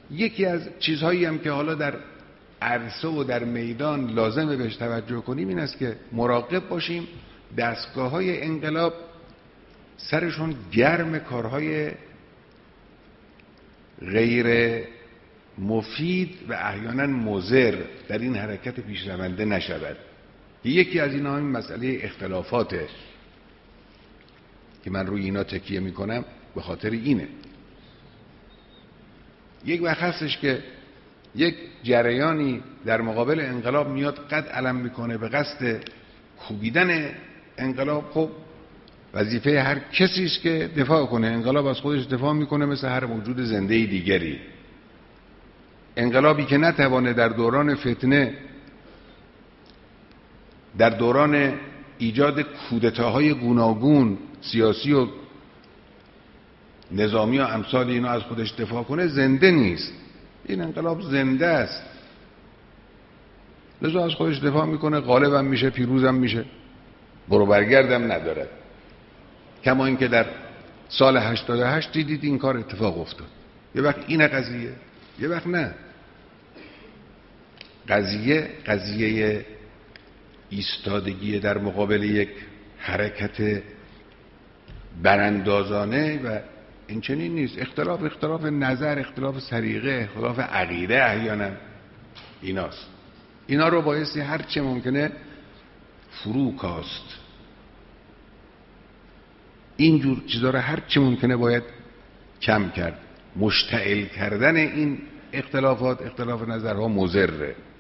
یکی از چیزهایی هم که حالا در عرصه و در میدان لازمه بهش توجه کنیم این است که مراقب باشیم دستگاه‌های انقلاب سرشون گرم کارهای غیر مفید و احیانا مضر در این حرکت پیشرونده نشود. یکی از اینها این مسئله اختلافاته که من روی اینا تکیه میکنم به خاطر اینه. یک وقت هستش که یک جریانی در مقابل انقلاب میاد قد علم میکنه به قصد کوبیدن انقلاب. خب وظیفه هر کسی است که دفاع کنه. انقلاب از خودش دفاع میکنه مثل هر موجود زنده دیگری. انقلابی که نتوانه در دوران فتنه، در دوران ایجاد کودتاهای گوناگون سیاسی و نظامی و امثال اینا از خودش دفاع کنه زنده نیست. این انقلاب زنده است، لذا از خودش دفاع میکنه، غالبم میشه، پیروزم میشه، برو برگردم ندارد. کما اینکه در سال 88 دیدید این کار اتفاق افتاد. یه وقت اینه قضیه، یه وقت نه. قضیه ایستادگی در مقابل یک حرکت براندازانه و این چنین نیست. اختلاف نظر، اختلاف سلیقه، اختلاف عقیده احیانا ایناست. اینا رو بایستی هر چه ممکنه فرو کاست. اینجور چیزا رو هر چه ممکنه باید کم کرد. مشتعل کردن این اختلاف نظرها مضره.